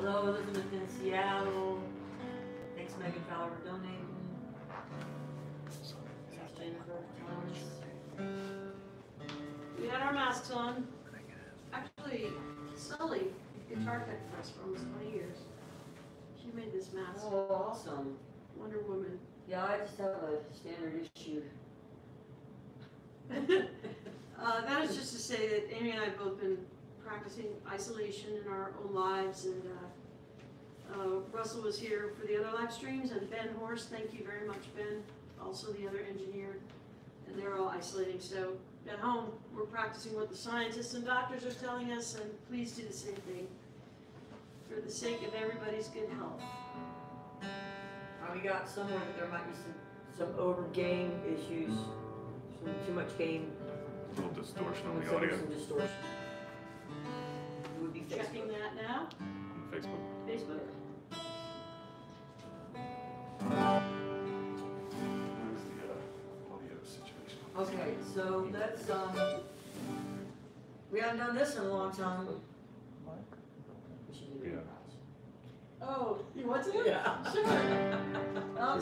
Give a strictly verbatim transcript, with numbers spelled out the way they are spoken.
Hello, Elizabeth in Seattle. Thanks, Megan Fowler, for donating. Thanks, Jennifer, Thomas. We had our masks on. Actually, Sully, guitar tech for us for almost twenty years. She made this mask. Oh, awesome. Wonder Woman. Yeah, I just have a standard issue. Uh, that is just to say that Amy and I have both been practicing isolation in our own lives, and uh, uh, Russell was here for the other live streams, and Ben Horst, thank you very much, Ben, also the other engineer, and they're all isolating. So at home, we're practicing what the scientists and doctors are telling us, and please do the same thing for the sake of everybody's good health. Uh, we got somewhere that there might be some, some over game issues, some too much game. A little distortion on Looks the like audio. there's some distortion. It would be Checking Facebook. that now. On Facebook. Facebook. Where's the uh, audio situation? Okay, so let's, um, we haven't done this in a long time. We should do it. Yeah. Oh, you want to? Yeah. Sure. Um,